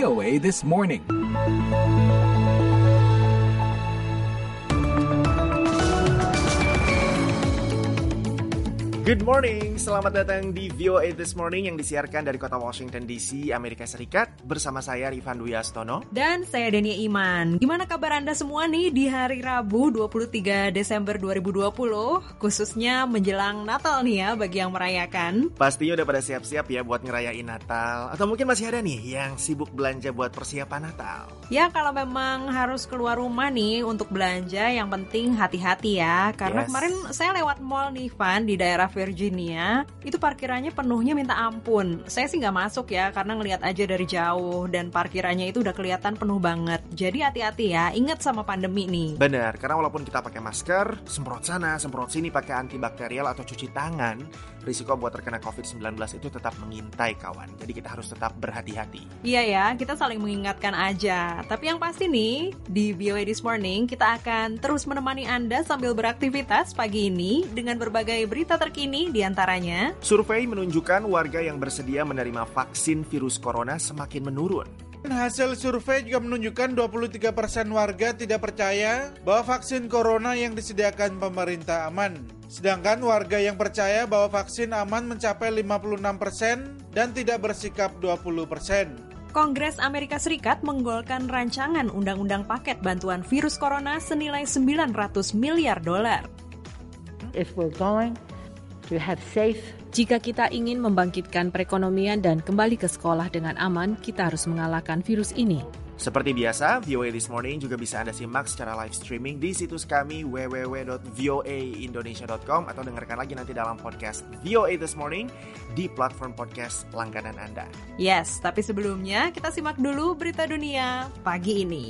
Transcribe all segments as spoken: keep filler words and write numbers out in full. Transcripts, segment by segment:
O A This Morning. Good morning, selamat datang di V O A This Morning yang disiarkan dari kota Washington D C, Amerika Serikat. Bersama saya Rifan Dwi Astono. Dan saya Dania Iman. Gimana kabar Anda semua nih di hari Rabu dua puluh tiga Desember dua ribu dua puluh? Khususnya menjelang Natal nih ya bagi yang merayakan. Pastinya udah pada siap-siap ya buat ngerayain Natal. Atau mungkin masih ada nih yang sibuk belanja buat persiapan Natal. Ya kalau memang harus keluar rumah nih untuk belanja, yang penting hati-hati ya. Karena yes. Kemarin saya lewat mall nih Van di daerah Virginia, itu parkirannya penuhnya minta ampun. Saya sih nggak masuk ya, karena ngelihat aja dari jauh dan parkirannya itu udah kelihatan penuh banget. Jadi hati-hati ya, ingat sama pandemi nih. Benar, karena walaupun kita pakai masker, semprot sana, semprot sini pakai antibakterial atau cuci tangan, risiko buat terkena covid sembilan belas itu tetap mengintai kawan. Jadi kita harus tetap berhati-hati. Iya ya, kita saling mengingatkan aja. Tapi yang pasti nih, di V O A This Morning kita akan terus menemani Anda sambil beraktivitas pagi ini dengan berbagai berita terkini. Ini diantaranya, survei menunjukkan warga yang bersedia menerima vaksin virus corona semakin menurun. Hasil survei juga menunjukkan dua puluh tiga persen warga tidak percaya bahwa vaksin corona yang disediakan pemerintah aman. Sedangkan warga yang percaya bahwa vaksin aman mencapai lima puluh enam persen dan tidak bersikap dua puluh persen. Kongres Amerika Serikat menggolkan rancangan undang-undang paket bantuan virus corona senilai sembilan ratus miliar dolar. If we're going to have safe. Jika kita ingin membangkitkan perekonomian dan kembali ke sekolah dengan aman, kita harus mengalahkan virus ini. Seperti biasa, V O A This Morning juga bisa Anda simak secara live streaming di situs kami w w w dot voa indonesia dot com atau dengarkan lagi nanti dalam podcast V O A This Morning di platform podcast langganan Anda. Yes, tapi sebelumnya kita simak dulu berita dunia pagi ini.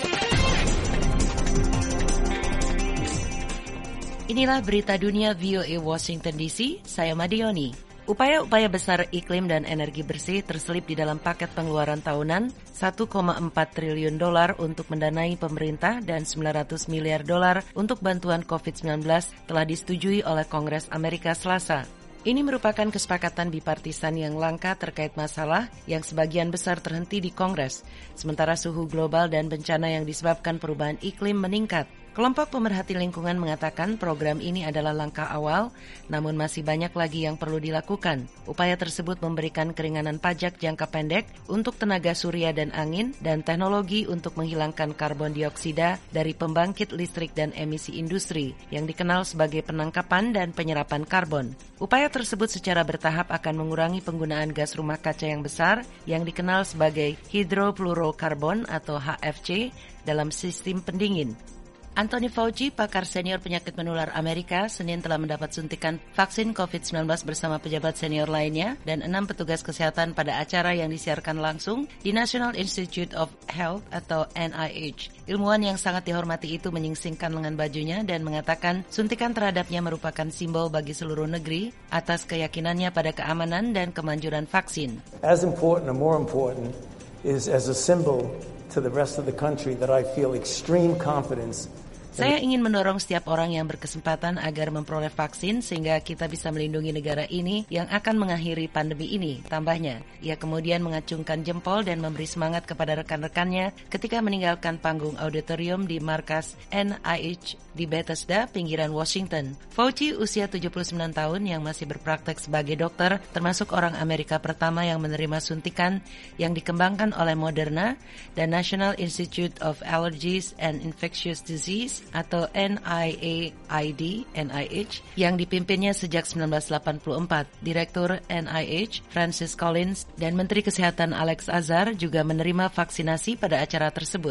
Inilah berita dunia V O A Washington D C, saya Madioni. Upaya-upaya besar iklim dan energi bersih terselip di dalam paket pengeluaran tahunan satu koma empat triliun dolar untuk mendanai pemerintah dan sembilan ratus miliar dolar untuk bantuan covid sembilan belas telah disetujui oleh Kongres Amerika Selasa. Ini merupakan kesepakatan bipartisan yang langka terkait masalah yang sebagian besar terhenti di Kongres, sementara suhu global dan bencana yang disebabkan perubahan iklim meningkat. Kelompok pemerhati lingkungan mengatakan program ini adalah langkah awal, namun masih banyak lagi yang perlu dilakukan. Upaya tersebut memberikan keringanan pajak jangka pendek untuk tenaga surya dan angin dan teknologi untuk menghilangkan karbon dioksida dari pembangkit listrik dan emisi industri yang dikenal sebagai penangkapan dan penyerapan karbon. Upaya tersebut secara bertahap akan mengurangi penggunaan gas rumah kaca yang besar yang dikenal sebagai hidrofluorokarbon atau H F C dalam sistem pendingin. Anthony Fauci, pakar senior penyakit menular Amerika, Senin telah mendapat suntikan vaksin covid sembilan belas bersama pejabat senior lainnya dan enam petugas kesehatan pada acara yang disiarkan langsung di National Institute of Health atau N I H. Ilmuwan yang sangat dihormati itu menyingsingkan lengan bajunya dan mengatakan suntikan terhadapnya merupakan simbol bagi seluruh negeri atas keyakinannya pada keamanan dan kemanjuran vaksin. As important or more important is as a symbol to the rest of the country that I feel extreme confidence. Saya ingin mendorong setiap orang yang berkesempatan agar memperoleh vaksin sehingga kita bisa melindungi negara ini yang akan mengakhiri pandemi ini, tambahnya. Ia kemudian mengacungkan jempol dan memberi semangat kepada rekan-rekannya ketika meninggalkan panggung auditorium di markas N I H di Bethesda, pinggiran Washington. Fauci, usia tujuh puluh sembilan tahun yang masih berpraktek sebagai dokter, termasuk orang Amerika pertama yang menerima suntikan yang dikembangkan oleh Moderna dan National Institute of Allergies and Infectious Disease atau N I A I D, N I H, yang dipimpinnya sejak sembilan belas delapan puluh empat. Direktur N I H, Francis Collins, dan Menteri Kesehatan Alex Azar juga menerima vaksinasi pada acara tersebut.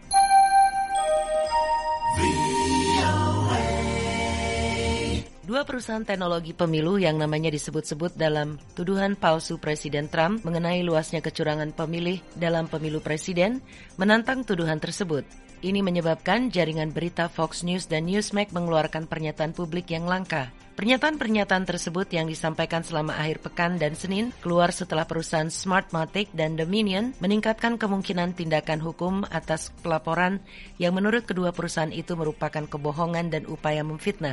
Dua perusahaan teknologi pemilu yang namanya disebut-sebut dalam tuduhan palsu Presiden Trump mengenai luasnya kecurangan pemilih dalam pemilu presiden menantang tuduhan tersebut. Ini menyebabkan jaringan berita Fox News dan Newsmax mengeluarkan pernyataan publik yang langka. Pernyataan-pernyataan tersebut yang disampaikan selama akhir pekan dan Senin keluar setelah perusahaan Smartmatic dan Dominion meningkatkan kemungkinan tindakan hukum atas pelaporan yang menurut kedua perusahaan itu merupakan kebohongan dan upaya memfitnah.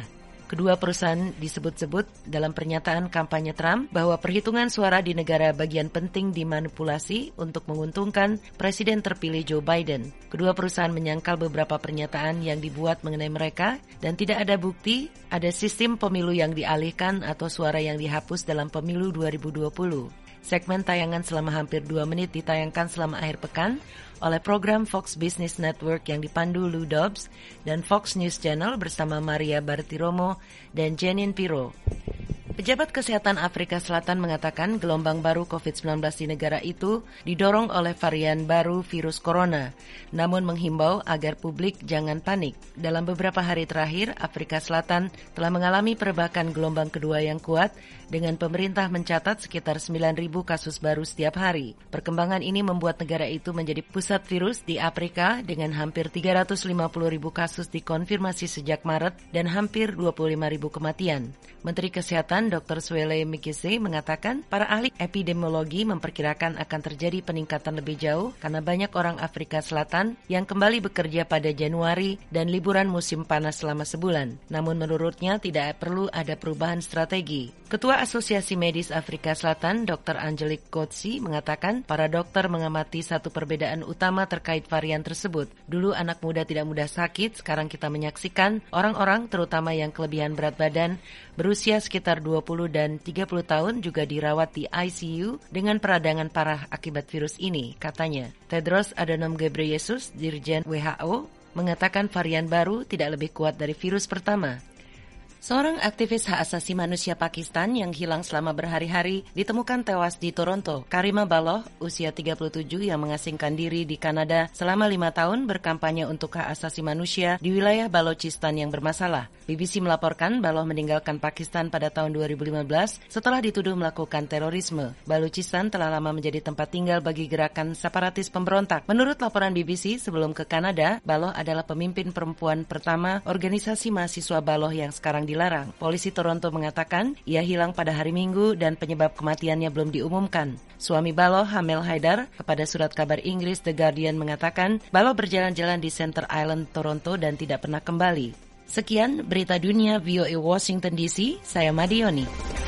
Kedua perusahaan disebut-sebut dalam pernyataan kampanye Trump bahwa perhitungan suara di negara bagian penting dimanipulasi untuk menguntungkan Presiden terpilih Joe Biden. Kedua perusahaan menyangkal beberapa pernyataan yang dibuat mengenai mereka dan tidak ada bukti ada sistem pemilu yang dialihkan atau suara yang dihapus dalam pemilu dua ribu dua puluh. Segmen tayangan selama hampir dua menit ditayangkan selama akhir pekan oleh program Fox Business Network yang dipandu Lou Dobbs dan Fox News Channel bersama Maria Bartiromo dan Janine Pirro. Pejabat Kesehatan Afrika Selatan mengatakan gelombang baru covid sembilan belas di negara itu didorong oleh varian baru virus corona, namun menghimbau agar publik jangan panik. Dalam beberapa hari terakhir, Afrika Selatan telah mengalami perbakan gelombang kedua yang kuat dengan pemerintah mencatat sekitar sembilan ribu kasus baru setiap hari. Perkembangan ini membuat negara itu menjadi pusat virus di Afrika dengan hampir tiga ratus lima puluh ribu kasus dikonfirmasi sejak Maret dan hampir dua puluh lima ribu kematian. Menteri Kesehatan doktor Zweli Mkhize mengatakan para ahli epidemiologi memperkirakan akan terjadi peningkatan lebih jauh karena banyak orang Afrika Selatan yang kembali bekerja pada Januari dan liburan musim panas selama sebulan. Namun menurutnya tidak perlu ada perubahan strategi. Ketua Asosiasi Medis Afrika Selatan, doktor Angelique Kotsi, mengatakan para dokter mengamati satu perbedaan utama terkait varian tersebut. Dulu anak muda tidak mudah sakit, sekarang kita menyaksikan orang-orang terutama yang kelebihan berat badan berusia sekitar dua puluh dan tiga puluh tahun juga dirawat di I C U dengan peradangan parah akibat virus ini, katanya. Tedros Adhanom Ghebreyesus, Dirjen W H O, mengatakan varian baru tidak lebih kuat dari virus pertama. Seorang aktivis hak asasi manusia Pakistan yang hilang selama berhari-hari ditemukan tewas di Toronto. Karima Baloh, usia tiga puluh tujuh yang mengasingkan diri di Kanada selama lima tahun berkampanye untuk hak asasi manusia di wilayah Balochistan yang bermasalah. B B C melaporkan Baloh meninggalkan Pakistan pada tahun dua ribu lima belas setelah dituduh melakukan terorisme. Balochistan telah lama menjadi tempat tinggal bagi gerakan separatis pemberontak. Menurut laporan B B C, sebelum ke Kanada, Baloh adalah pemimpin perempuan pertama organisasi mahasiswa Baloh yang sekarang dilarang. Polisi Toronto mengatakan ia hilang pada hari Minggu dan penyebab kematiannya belum diumumkan. Suami Baloh, Hamel Haidar, kepada surat kabar Inggris The Guardian mengatakan Baloh berjalan-jalan di Center Island, Toronto dan tidak pernah kembali. Sekian berita dunia V O A Washington D C, saya Madioni.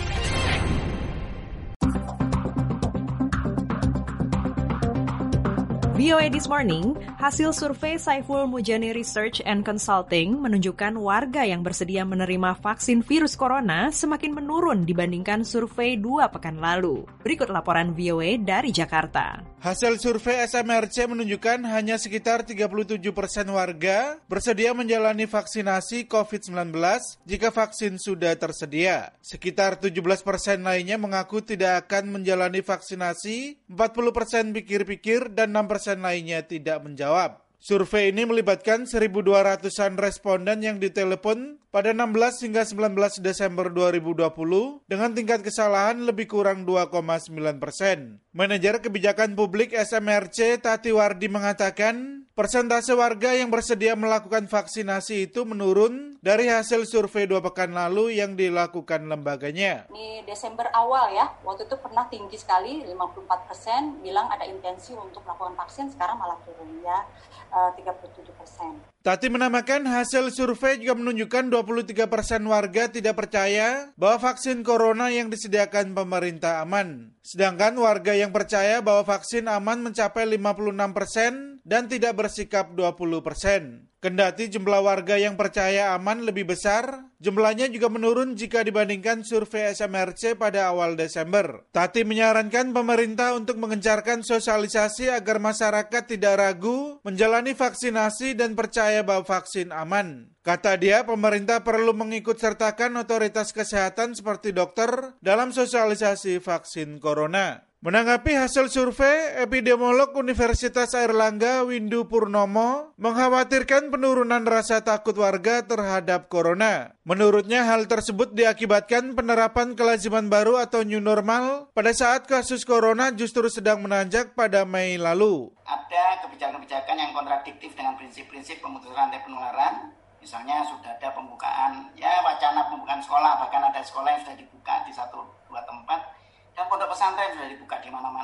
V O A This Morning, hasil survei Saiful Mujani Research and Consulting menunjukkan warga yang bersedia menerima vaksin virus corona semakin menurun dibandingkan survei dua pekan lalu. Berikut laporan V O A dari Jakarta. Hasil survei S M R C menunjukkan hanya sekitar tiga puluh tujuh persen warga bersedia menjalani vaksinasi covid sembilan belas jika vaksin sudah tersedia. Sekitar tujuh belas persen lainnya mengaku tidak akan menjalani vaksinasi, empat puluh persen pikir-pikir, dan enam persen lainnya tidak menjawab. Survei ini melibatkan seribu dua ratusan responden yang ditelepon pada enam belas hingga sembilan belas Desember dua ribu dua puluh dengan tingkat kesalahan lebih kurang dua koma sembilan persen. Manajer Kebijakan Publik S M R C Tati Wardi mengatakan persentase warga yang bersedia melakukan vaksinasi itu menurun dari hasil survei dua pekan lalu yang dilakukan lembaganya. Di Desember awal ya, waktu itu pernah tinggi sekali, lima puluh empat persen bilang ada intensi untuk melakukan vaksin, sekarang malah turun ya, tiga puluh tujuh persen. Tati menambahkan hasil survei juga menunjukkan dua puluh tiga persen warga tidak percaya bahwa vaksin corona yang disediakan pemerintah aman. Sedangkan warga yang percaya bahwa vaksin aman mencapai lima puluh enam persen dan tidak bersikap dua puluh persen. Kendati jumlah warga yang percaya aman lebih besar, jumlahnya juga menurun jika dibandingkan survei S M R C pada awal Desember. Tati menyarankan pemerintah untuk mengencarkan sosialisasi agar masyarakat tidak ragu menjalani vaksinasi dan percaya bahwa vaksin aman. Kata dia, pemerintah perlu mengikut sertakan otoritas kesehatan seperti dokter dalam sosialisasi vaksin corona. Menanggapi hasil survei, epidemiolog Universitas Airlangga Windu Purnomo mengkhawatirkan penurunan rasa takut warga terhadap corona. Menurutnya hal tersebut diakibatkan penerapan kelaziman baru atau new normal pada saat kasus corona justru sedang menanjak pada Mei lalu. Ada kebijakan-kebijakan yang kontradiktif dengan prinsip-prinsip pemutusan rantai penularan. Misalnya sudah ada pembukaan, ya wacana pembukaan sekolah, bahkan ada sekolah yang sudah dibuka di satu dua tempat. Dan pondok pesantren sudah dibuka di mana-mana.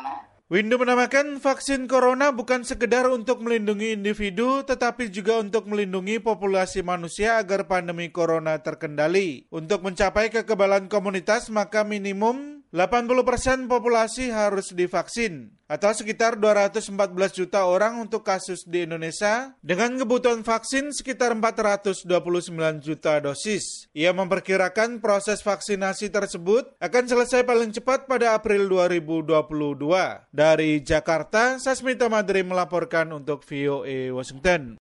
Windu menambahkan vaksin corona bukan sekedar untuk melindungi individu, tetapi juga untuk melindungi populasi manusia agar pandemi corona terkendali. Untuk mencapai kekebalan komunitas, maka minimum delapan puluh persen populasi harus divaksin, atau sekitar dua ratus empat belas juta orang untuk kasus di Indonesia, dengan kebutuhan vaksin sekitar empat ratus dua puluh sembilan juta dosis. Ia memperkirakan proses vaksinasi tersebut akan selesai paling cepat pada April dua ribu dua puluh dua. Dari Jakarta, Sasmita Madri melaporkan untuk V O A Washington.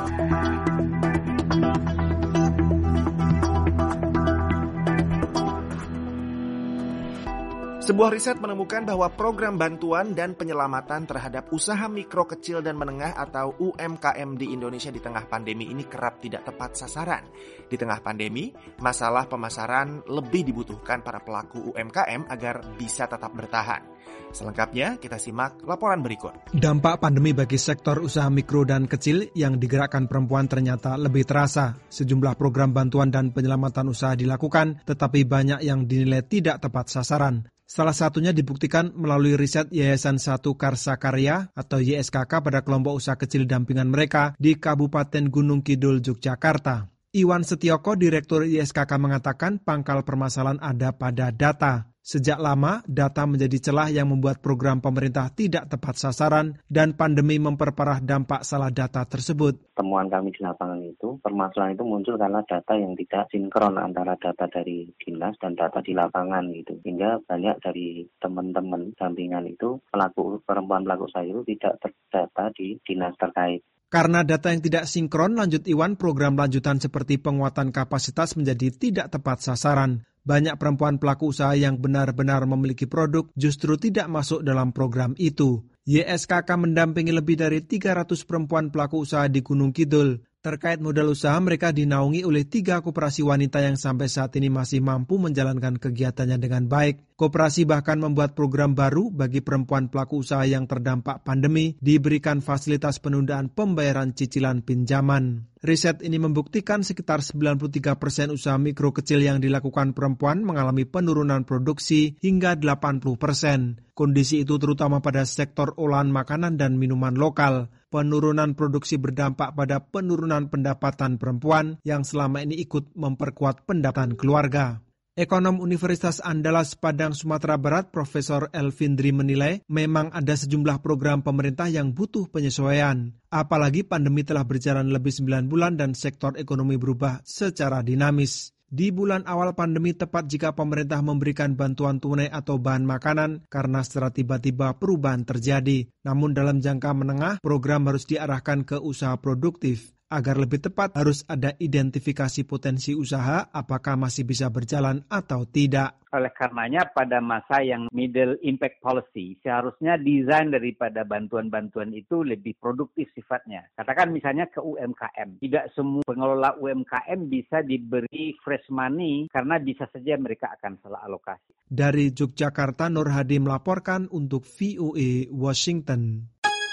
Sebuah riset menemukan bahwa program bantuan dan penyelamatan terhadap usaha mikro, kecil, dan menengah atau U M K M di Indonesia di tengah pandemi ini kerap tidak tepat sasaran. Di tengah pandemi, masalah pemasaran lebih dibutuhkan para pelaku U M K M agar bisa tetap bertahan. Selengkapnya, kita simak laporan berikut. Dampak pandemi bagi sektor usaha mikro dan kecil yang digerakkan perempuan ternyata lebih terasa. Sejumlah program bantuan dan penyelamatan usaha dilakukan, tetapi banyak yang dinilai tidak tepat sasaran. Salah satunya dibuktikan melalui riset Yayasan Satu Karsa Karya atau Y S K K pada kelompok usaha kecil dampingan mereka di Kabupaten Gunung Kidul, Yogyakarta. Iwan Setioko, Direktur Y S K K, mengatakan pangkal permasalahan ada pada data. Sejak lama, data menjadi celah yang membuat program pemerintah tidak tepat sasaran dan pandemi memperparah dampak salah data tersebut. Temuan kami di lapangan itu, permasalahan itu muncul karena data yang tidak sinkron antara data dari dinas dan data di lapangan gitu. Sehingga banyak dari teman-teman dampingan itu, pelaku perempuan pelaku usaha itu tidak terdata di dinas terkait. Karena data yang tidak sinkron, lanjut Iwan, program lanjutan seperti penguatan kapasitas menjadi tidak tepat sasaran. Banyak perempuan pelaku usaha yang benar-benar memiliki produk justru tidak masuk dalam program itu. Y S K K mendampingi lebih dari tiga ratus perempuan pelaku usaha di Gunung Kidul. Terkait modal usaha, mereka dinaungi oleh tiga koperasi wanita yang sampai saat ini masih mampu menjalankan kegiatannya dengan baik. Koperasi bahkan membuat program baru bagi perempuan pelaku usaha yang terdampak pandemi, diberikan fasilitas penundaan pembayaran cicilan pinjaman. Riset ini membuktikan sekitar sembilan puluh tiga persen usaha mikro kecil yang dilakukan perempuan mengalami penurunan produksi hingga delapan puluh persen. Kondisi itu terutama pada sektor olahan makanan dan minuman lokal. Penurunan produksi berdampak pada penurunan pendapatan perempuan yang selama ini ikut memperkuat pendapatan keluarga. Ekonom Universitas Andalas Padang, Sumatera Barat, Profesor Elvindri menilai memang ada sejumlah program pemerintah yang butuh penyesuaian. Apalagi pandemi telah berjalan lebih sembilan bulan dan sektor ekonomi berubah secara dinamis. Di bulan awal pandemi tepat jika pemerintah memberikan bantuan tunai atau bahan makanan karena secara tiba-tiba perubahan terjadi. Namun dalam jangka menengah, program harus diarahkan ke usaha produktif. Agar lebih tepat, harus ada identifikasi potensi usaha apakah masih bisa berjalan atau tidak. Oleh karenanya pada masa yang middle impact policy, seharusnya desain daripada bantuan-bantuan itu lebih produktif sifatnya. Katakan misalnya ke U M K M. Tidak semua pengelola U M K M bisa diberi fresh money karena bisa saja mereka akan salah alokasi. Dari Yogyakarta, Nur Hadi melaporkan untuk V O A Washington.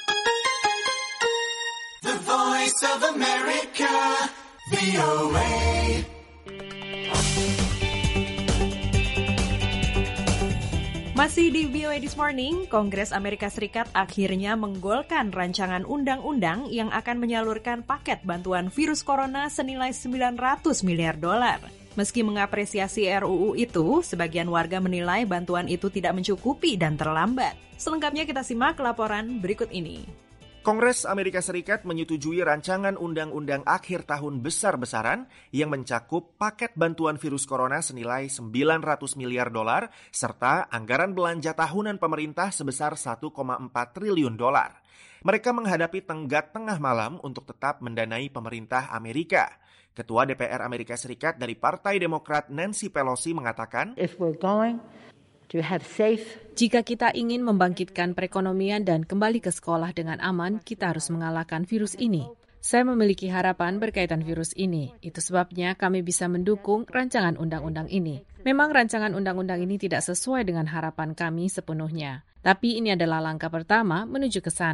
Voice of America, V O A. Masih di V O A This Morning, Kongres Amerika Serikat akhirnya menggolkan rancangan undang-undang yang akan menyalurkan paket bantuan virus corona senilai sembilan ratus miliar dolar. Meski mengapresiasi R U U itu, sebagian warga menilai bantuan itu tidak mencukupi dan terlambat. Selengkapnya kita simak laporan berikut ini. Kongres Amerika Serikat menyetujui rancangan undang-undang akhir tahun besar-besaran yang mencakup paket bantuan virus corona senilai sembilan ratus miliar dolar serta anggaran belanja tahunan pemerintah sebesar satu koma empat triliun dolar. Mereka menghadapi tenggat tengah malam untuk tetap mendanai pemerintah Amerika. Ketua D P R Amerika Serikat dari Partai Demokrat Nancy Pelosi mengatakan, If we're going to have safe Jika kita ingin membangkitkan perekonomian dan kembali ke sekolah dengan aman, kita harus mengalahkan virus ini. Saya memiliki harapan berkaitan virus ini. Itu sebabnya kami bisa mendukung rancangan undang-undang ini. Memang rancangan undang-undang ini tidak sesuai dengan harapan kami sepenuhnya. Tapi ini adalah langkah pertama menuju ke sana.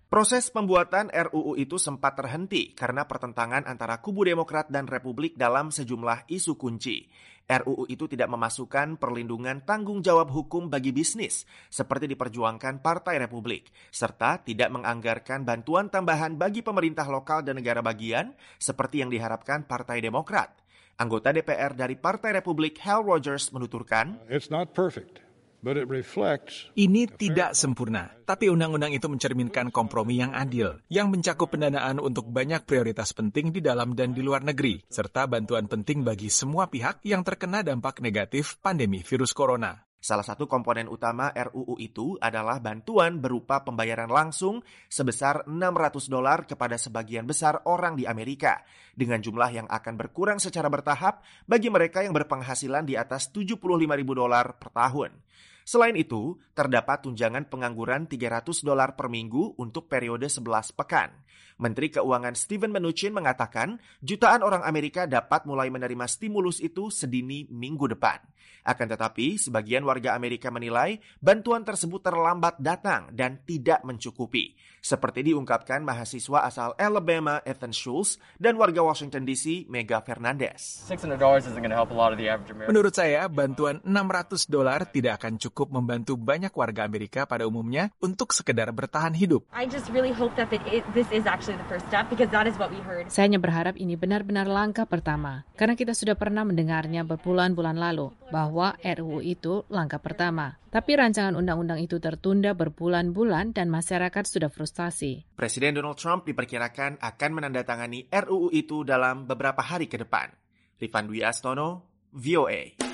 Proses pembuatan R U U itu sempat terhenti karena pertentangan antara kubu Demokrat dan Republik dalam sejumlah isu kunci. R U U itu tidak memasukkan perlindungan tanggung jawab hukum bagi bisnis, seperti diperjuangkan Partai Republik, serta tidak menganggarkan bantuan tambahan bagi pemerintah lokal dan negara bagian, seperti yang diharapkan Partai Demokrat. Anggota D P R dari Partai Republik, Hal Rogers, menuturkan, It's not perfect. Ini tidak sempurna, tapi undang-undang itu mencerminkan kompromi yang adil, yang mencakup pendanaan untuk banyak prioritas penting di dalam dan di luar negeri, serta bantuan penting bagi semua pihak yang terkena dampak negatif pandemi virus corona. Salah satu komponen utama R U U itu adalah bantuan berupa pembayaran langsung sebesar enam ratus dolar kepada sebagian besar orang di Amerika, dengan jumlah yang akan berkurang secara bertahap bagi mereka yang berpenghasilan di atas tujuh puluh lima ribu dolar per tahun. Selain itu, terdapat tunjangan pengangguran tiga ratus dolar per minggu untuk periode sebelas pekan. Menteri Keuangan Steven Mnuchin mengatakan jutaan orang Amerika dapat mulai menerima stimulus itu sedini minggu depan. Akan tetapi, sebagian warga Amerika menilai bantuan tersebut terlambat datang dan tidak mencukupi. Seperti diungkapkan mahasiswa asal Alabama Ethan Schultz dan warga Washington D C Mega Fernandez. Menurut saya, bantuan enam ratus dolar tidak akan cukup membantu banyak warga Amerika pada umumnya untuk sekedar bertahan hidup. Saya hanya berharap ini benar-benar langkah pertama, karena kita sudah pernah mendengarnya berbulan-bulan lalu, bahwa R U U itu langkah pertama. Tapi rancangan undang-undang itu tertunda berbulan-bulan dan masyarakat sudah frustasi. Presiden Donald Trump diperkirakan akan menandatangani R U U itu dalam beberapa hari ke depan. Rifan Dwi Astono, V O A.